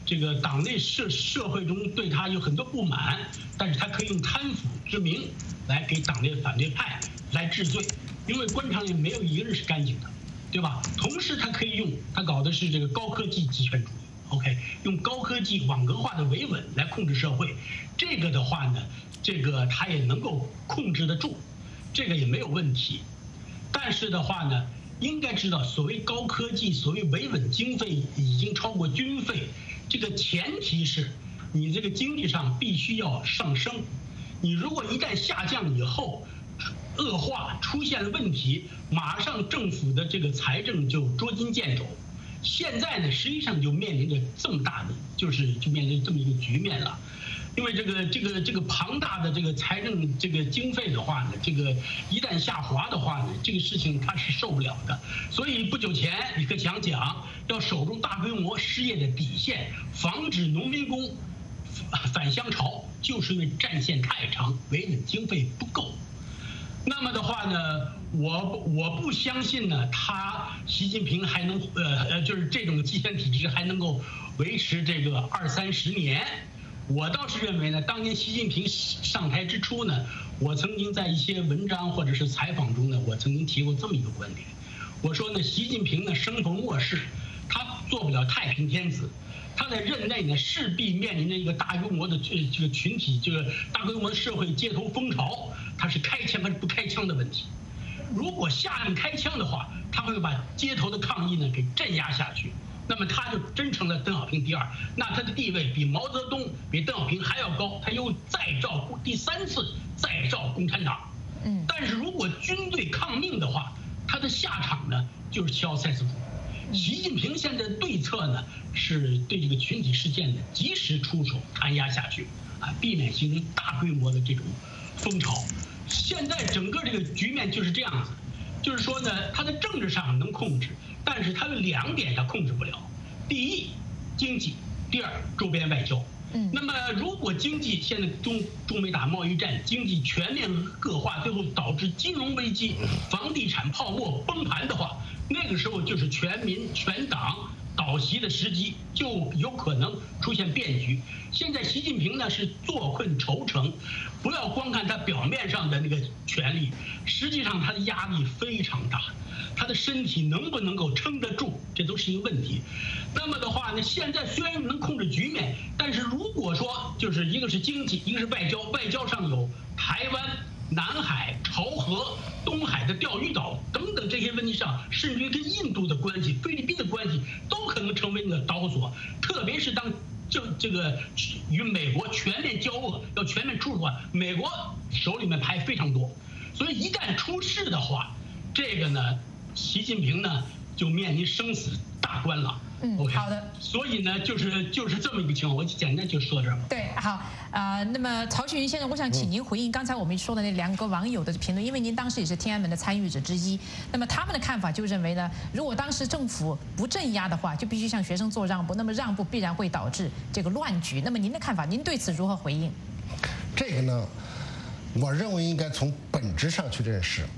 这个党内社会中对他有很多不满，但是他可以用贪腐之名来给党内反对派来治罪，因为官场里没有一个人是干净的，对吧？同时他可以用他搞的是这个高科技集权主义 ，OK， 用高科技网格化的维稳来控制社会，这个的话呢，这个他也能够控制得住，这个也没有问题。但是的话呢，应该知道所谓高科技、所谓维稳经费已经超过军费。这个前提是，你这个经济上必须要上升，你如果一旦下降以后，恶化出现了问题，马上政府的这个财政就捉襟见肘。现在呢，实际上就面临着这么大的，就面临这么一个局面了。因为这个庞大的这个财政这个经费的话呢，这个一旦下滑的话呢，这个事情它是受不了的。所以不久前李克强讲要守住大规模失业的底线，防止农民工返乡潮，就是因为战线太长，维稳经费不够。那么的话呢，我不相信呢，习近平还能就是这种集权体制还能够维持这个20-30年。我倒是认为呢，当年习近平上台之初呢，我曾经在一些文章或者是采访中呢，我曾经提过这么一个观点，我说呢，习近平呢生逢末世，他做不了太平天子，他在任内呢势必面临着一个大规模的这个群体，这个大规模的社会街头风潮，他是开枪还是不开枪的问题。如果下令开枪的话，他会把街头的抗议呢给镇压下去。那么他就真成了邓小平第二，那他的地位比毛泽东、比邓小平还要高，他又第3次再造共产党。但是如果军队抗命的话，他的下场呢就是乔塞斯主。习近平现在的对策呢是对这个群体事件呢及时出手弹压下去，避免形成大规模的这种风潮。现在整个这个局面就是这样子，就是说呢，他在政治上能控制。但是他有2点他控制不了，第一，经济；第二，周边外交。那么如果经济现在中美打贸易战，经济全面恶化，最后导致金融危机、房地产泡沫崩盘的话，那个时候就是全民全党倒席的时机，就有可能出现变局。现在习近平呢是坐困愁城，不要光看他表面上的那个权力，实际上他的压力非常大。他的身体能不能够撑得住，这都是一个问题。那么的话呢，现在虽然能控制局面，但是如果说就是一个是经济，一个是外交，外交上有台湾、南海、朝核、东海的钓鱼岛等等这些问题上，甚至于跟印度的关系、菲律宾的关系，都可能成为一个导火。特别是当这个与美国全面交恶，要全面出手的话，美国手里面牌非常多，所以一旦出事的话，这个呢，习近平呢就面临生死大关了。 好的。 所以呢，就是这么一个情况，我简单就说这儿。 对，好，那么曹旭云先生，我想请您回应刚才我们说的那2个网友的评论，因为您当时也是天安门的参与者之一。那么他们的看法就认为呢，如果当时政府不镇压的话，就必须向学生做让步，那么让步必然会导致这个乱局。那么您的看法，您对此如何回应？ 这个呢，我认为应该从本质上去认识。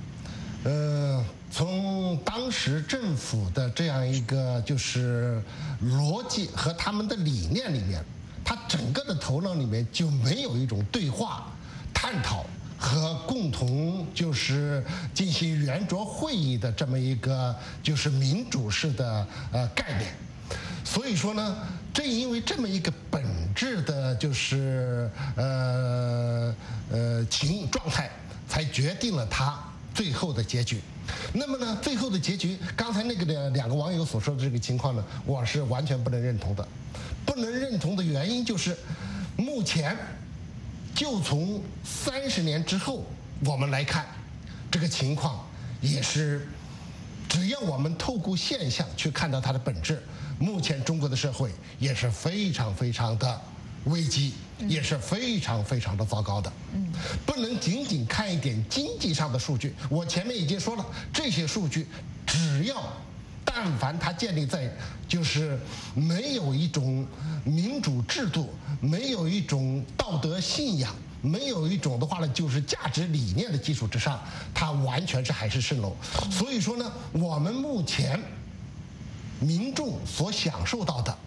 从当时政府的这样一个就是逻辑和他们的理念里面，他整个的头脑里面就没有一种对话、探讨和共同就是进行圆桌会议的这么一个就是民主式的概念。所以说呢，正因为这么一个本质的就是状态，才决定了他最后的结局。那么呢，最后的结局，刚才那个2个网友所说的这个情况呢，我是完全不能认同的。不能认同的原因就是，目前就从30年之后我们来看，这个情况也是，只要我们透过现象去看到它的本质，目前中国的社会也是非常非常的危机，也是非常非常的糟糕的。不能仅仅看一点经济上的数据。我前面已经说了，这些数据但凡它建立在就是没有一种民主制度，没有一种道德信仰，没有一种的话呢就是价值理念的基础之上，它完全是海市蜃楼。所以说呢，我们目前民众所享受到的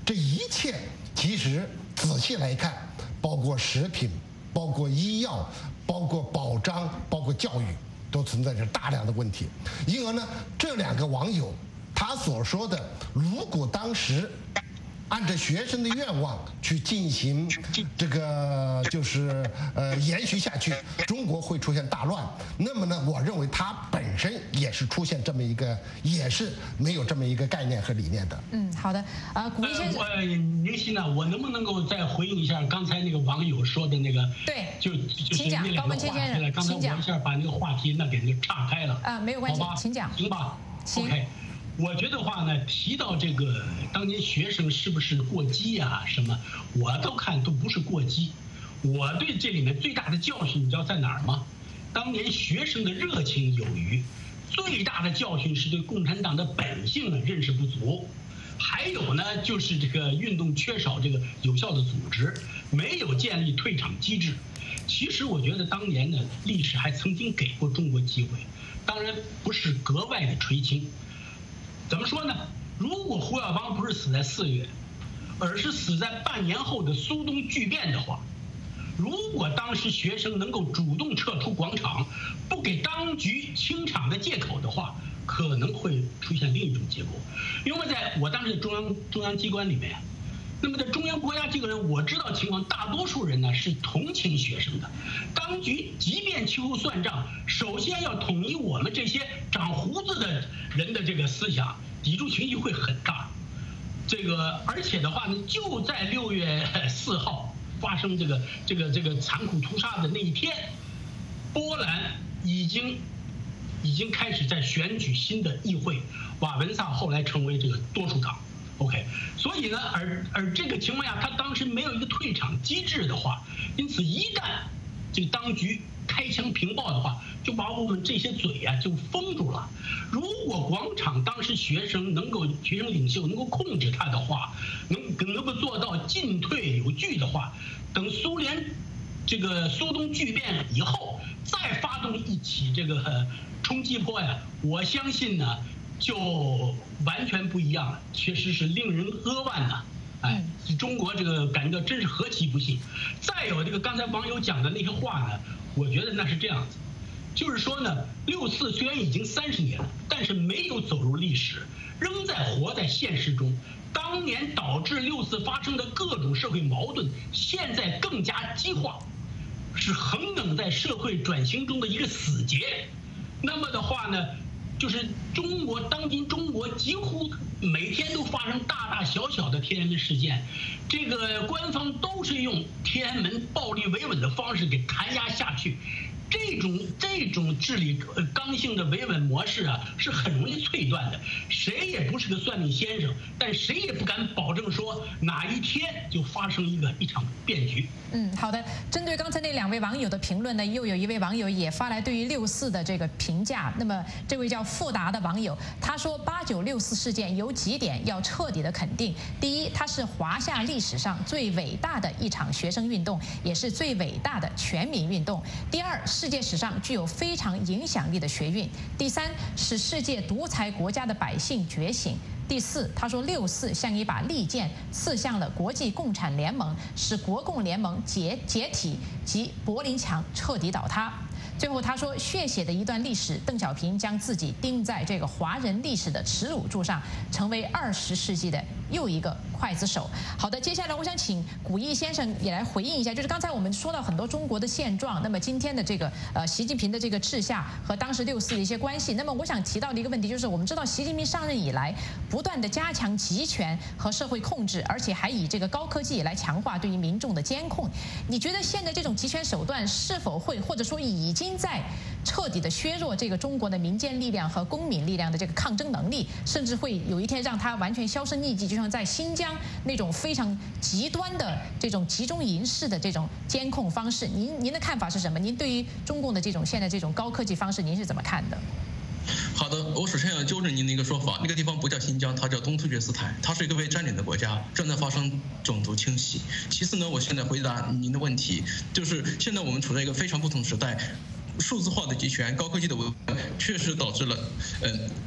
这一切其实仔细来看，包括食品，包括医药，包括保障，包括教育，都存在着大量的问题。因而呢，这2个网友他所说的，如果当时按照学生的愿望去进行这个延续下去，中国会出现大乱。那么呢，我认为他本身也是出现这么一个，也是没有这么一个概念和理念的。 好的，古一先生， 宁熙呢，我能不能够再回应一下刚才那个网友说的那个？ 对， 就是那2个话题了。刚才我一下把那个话题给那岔开了。 没有关系，请讲。 行吧。 行。 OK。 我觉得话呢，提到这个当年学生是不是过激啊什么，我都看都不是过激。我对这里面最大的教训，你知道在哪儿吗？当年学生的热情有余，最大的教训是对共产党的本性认识不足，还有呢就是这个运动缺少这个有效的组织，没有建立退场机制。其实我觉得当年呢，历史还曾经给过中国机会，当然不是格外的垂青。 怎么说呢？如果胡耀邦不是死在4月，而是死在半年后的苏东剧变的话，如果当时学生能够主动撤出广场，不给当局清场的借口的话，可能会出现另一种结果。因为在我当时的中央机关里面，那么在中央国家机关，我知道情况，大多数人呢是同情学生的。当局即便秋后算账，首先要统一我们这些长胡子的人的这个思想，抵触情绪会很大。而且的话呢，就在6月4号发生这个残酷屠杀的那一天，波兰已经开始在选举新的议会，瓦文萨后来成为这个多数党。 OK， 所以呢，而这个情况下，他当时没有一个退场机制的话，因此一旦这个当局开枪平暴的话，就把我们这些嘴就封住了。如果广场当时学生领袖能够控制他的话，能够做到进退有据的话，等苏联这个苏东剧变以后，再发动一起这个冲击波我相信呢。 就完全不一样了，确实是令人扼腕呐！中国这个感觉到真是何其不幸。再有这个刚才网友讲的那些话呢，我觉得那是这样子，就是说呢，64虽然已经30年了，但是没有走入历史，仍在活在现实中。当年导致64发生的各种社会矛盾，现在更加激化，是横亘在社会转型中的一个死结。那么的话呢？ 就是当今中国几乎每天都发生大大小小的天安门事件，这个官方都是用天安门暴力维稳的方式给弹压下去。这种治理刚性的维稳模式是很容易脆断的。谁也不是个算命先生，但谁也不敢保证说哪一天就发生一场变局。 好的。针对刚才那2位网友的评论呢，又有一位网友也发来对于64的这个评价。那么这位叫富达的网友，他说8964事件有几点要彻底的肯定。第一，它是华夏历史上最伟大的一场学生运动，也是最伟大的全民运动。第二，世界史上具有非常影响力的学运。第三，使世界独裁国家的百姓觉醒。第四，他说64像一把利剑刺向了国际共产联盟，使国共联盟解体及柏林墙彻底倒塌。最后他说，血血的一段历史，邓小平将自己钉在这个华人历史的耻辱柱上，成为20世纪的又一个刽子手。好的，接下来我想请古义先生也来回应一下，就是刚才我们说到很多中国的现状，那么今天的这个习近平的这个治下和当时64的一些关系。那么我想提到的一个问题就是，我们知道习近平上任以来，不断的加强集权和社会控制，而且还以这个高科技来强化对于民众的监控。你觉得现在这种集权手段是否会，或者说已经在彻底的削弱这个中国的民间力量和公民力量的这个抗争能力，甚至会有一天让它完全销声匿迹，就像在新疆那种非常极端的这种集中营式的这种监控方式。您的看法是什么？您对于中共的这种现在这种高科技方式，您是怎么看的？ 好的，我首先要纠正您的一个说法，那个地方不叫新疆，它叫东突厥斯坦，它是一个被占领的国家，正在发生种族清洗。其次呢，我现在回答您的问题，就是现在我们处在一个非常不同的时代，数字化的集权、高科技的维稳，确实导致了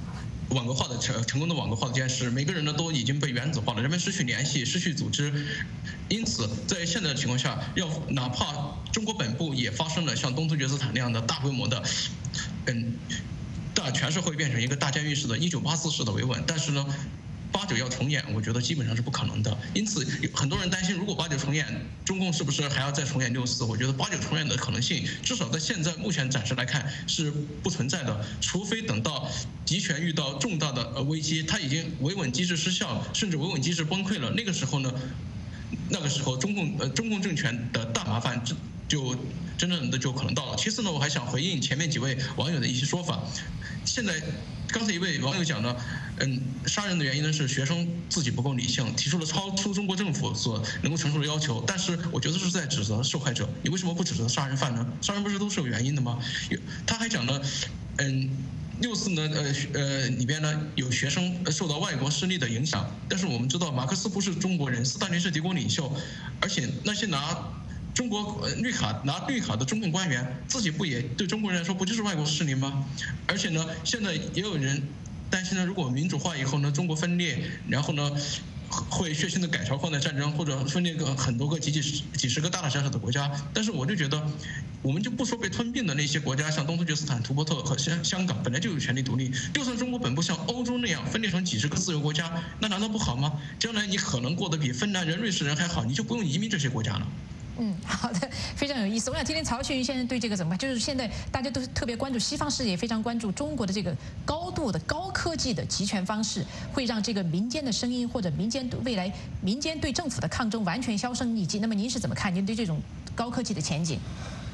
网格化的成功的网格化的这件事，每个人呢都已经被原子化了，人们失去联系，失去组织，因此在现在的情况下，哪怕中国本部也发生了像东突厥斯坦那样的大规模的，全社会变成一个大监狱式的1984式的维稳，但是呢，89要重演，我觉得基本上是不可能的。因此，很多人担心，如果89重演，中共是不是还要再重演64？我觉得89重演的可能性，至少在现在目前暂时来看是不存在的。除非等到集权遇到重大的危机，它已经维稳机制失效，甚至维稳机制崩溃了，那个时候呢，中共政权的大麻烦就真正的就可能到了。其次呢，我还想回应前面几位网友的一些说法。刚才一位网友讲呢，杀人的原因呢是学生自己不够理性，提出了超出中国政府所能够承受的要求。但是我觉得是在指责受害者，你为什么不指责杀人犯呢？杀人不是都是有原因的吗？他还讲了，64呢，里边呢有学生受到外国势力的影响，但是我们知道马克思不是中国人，斯大林是敌国领袖，而且那些拿中国绿卡的中共官员自己不也对中国人来说不就是外国势力吗？而且呢，现在也有人担心呢，如果民主化以后呢，中国分裂，然后呢会血腥的改朝换代战争，或者分裂很多个几十个大大小小的国家。但是我就觉得，我们就不说被吞并的那些国家，像东突厥斯坦、图波特和香港本来就有权利独立，就算中国本部像欧洲那样分裂成几十个自由国家，那难道不好吗？将来你可能过得比芬兰人、瑞士人还好，你就不用移民这些国家了。 好的，非常有意思。我想听听曹群先生对这个怎么看？就是现在大家都特别关注，西方世界也非常关注中国的这个高度的高科技的集权方式，会让这个民间的声音或者未来民间对政府的抗争完全销声匿迹。那么您是怎么看？您对这种高科技的前景？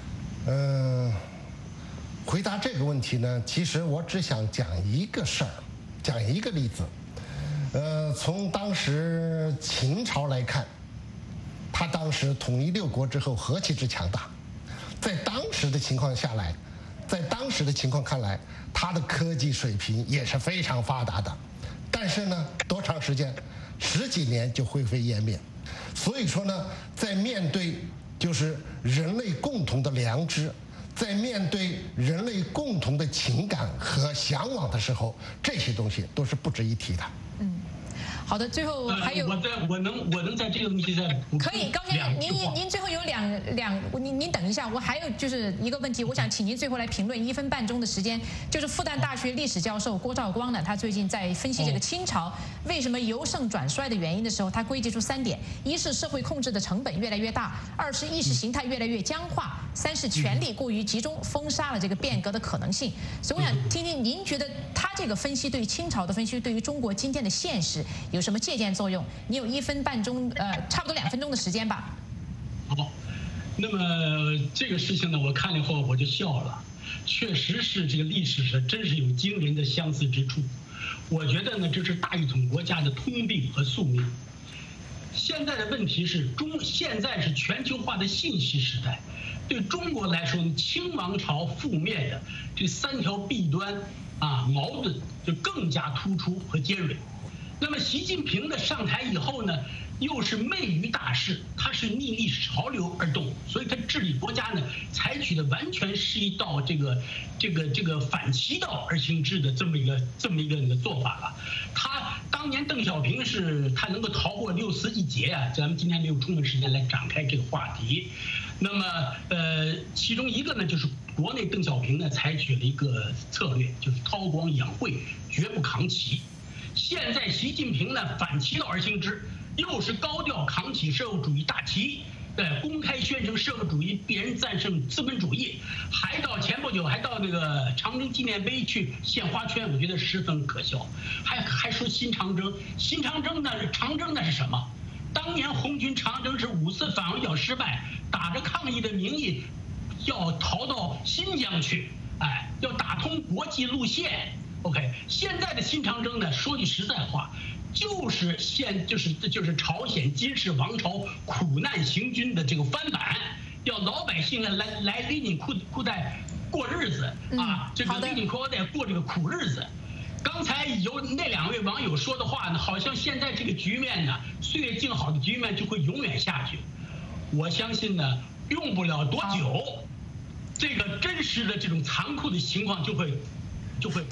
回答这个问题呢，其实我只想讲一个事儿，讲一个例子。从当时秦朝来看。他当时统一6国之后何其之强大，在当时的情况看来，他的科技水平也是非常发达的，但是呢，多长时间？10几年就灰飞烟灭。所以说呢，在面对就是人类共同的良知，在面对人类共同的情感和向往的时候，这些东西都是不值一提的。 好的，最后还有， 我能在这个东西再补充可以，高先生，您最后有您等一下，我还有就是一个问题，我想请您最后来评论1分半钟的时间，就是复旦大学历史教授郭兆光呢，他最近在分析这个清朝为什么由盛转衰的原因的时候，他归结出3点：一是社会控制的成本越来越大；2是意识形态越来越僵化；3是权力过于集中，封杀了这个变革的可能性。所以我想听听您觉得他这个分析对于清朝的分析，对于中国今天的现实有什么借鉴作用？你有1分半钟，差不多2分钟的时间吧。 好，那么这个事情呢，我看了以后我就笑了，确实是这个历史上真是有惊人的相似之处。我觉得呢，这是大一统国家的通病和宿命。现在的问题是现在是全球化的信息时代，对中国来说，清王朝覆灭的这3条弊端矛盾就更加突出和尖锐。那么习近平的上台以后呢，又是昧于大势，他是逆历史潮流而动，所以他治理国家呢，采取的完全是一道这个反其道而行之的这么一个做法了。他当年邓小平他能够逃过64一劫啊，咱们今天没有充分时间来展开这个话题。那么其中一个呢，就是国内邓小平呢采取了一个策略，就是韬光养晦，绝不扛旗。现在习近平呢反其道而行之，又是高调扛起社会主义大旗，公开宣称社会主义必然战胜资本主义，前不久还到那个长征纪念碑去献花圈，我觉得十分可笑。还说新长征，长征那是什么？当年红军长征是5次反围剿失败，打着抗议的名义要逃到新疆去，要打通国际路线。OK， 现在的新长征呢，说句实在话，就是朝鲜金氏王朝苦难行军的这个翻版，要老百姓来勒紧裤带过日子这个勒紧裤带过这个苦日子。刚才有那2位网友说的话呢，好像现在这个局面呢，岁月静好的局面就会永远下去。我相信呢，用不了多久，这个真实的这种残酷的情况就会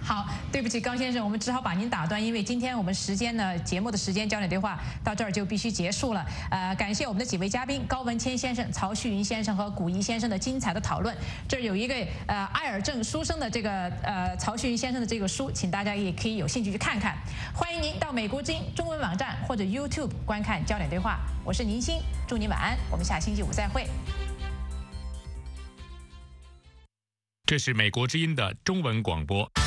好，对不起，高先生，我们只好把您打断，因为今天我们时间呢，节目的时间焦点对话到这儿就必须结束了。感谢我们的几位嘉宾高文谦先生、曹旭云先生和古一先生的精彩的讨论。这儿有一个埃尔正书生的这个曹旭云先生的这个书，请大家也可以有兴趣去看看。欢迎您到美国之音中文网站或者 YouTube 观看焦点对话。我是宁欣，祝您晚安，我们下星期五再会。 这是美国之音的中文广播。